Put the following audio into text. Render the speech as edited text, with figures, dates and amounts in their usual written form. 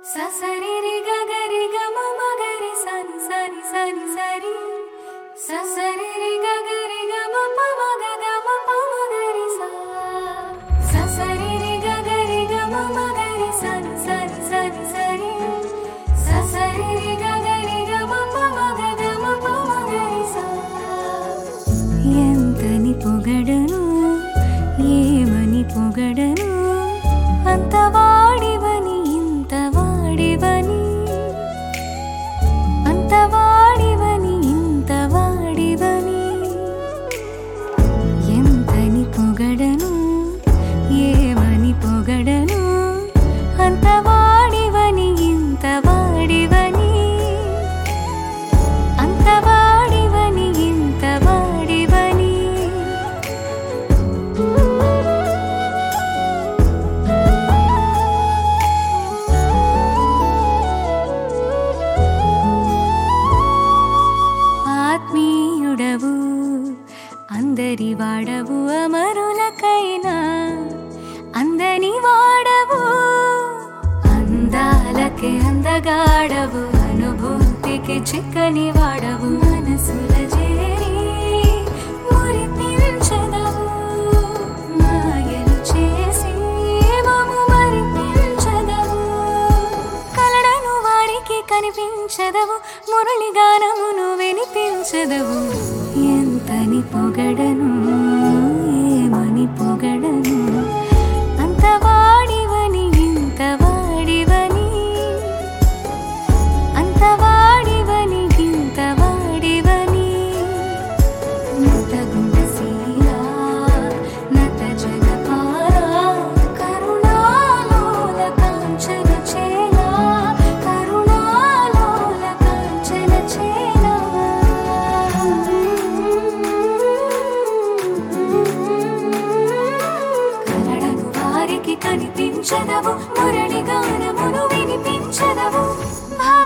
ససరి రి గగరి గమ మగరి సని సని సని సరి ససరి రి గగరి గమ పమ గమ పమ గరి సా ససరి రి గగరి గమ మగరి సని సని సని సరి ససరి రి గగరి గమ పమ గమ పమ గరి సా ఎంతని పొగడను ఏమని పొగడను అంతవాడివని ఇంతవాడివని అంతవాడివని ఇంతవాడివని ఎంతని పొగడను ఏమని పొగడను అంతవాడివని ఇంతవాడివని అంతవాడివని ఇంతవాడివని ఆత్మీయుడవు అందరి వాడవు అమరులకైనా అందని వాడవు అందాలకి అందగాడవు అనుభూతికి చిక్కని వాడవు మనసుల చేరి మురిపించదవు మాయలు చేసి మము మరిపించదవు కలడను వారికి కనిపించదవు మురళి గానమును వినిపించదవు ఎంతని పొగడను ఏమని పొగడను అంతవాడివని ఇంతవాడివని అంతవాడివని ఇంతవాడివని నత గుణశీలా నత జనపాలా కరుణాలోల కాంచన చేలా కరుణాలోల కాంచన చేలా కలడను వారికి కనిపించదవు మురళి గానమును వినిపించదవు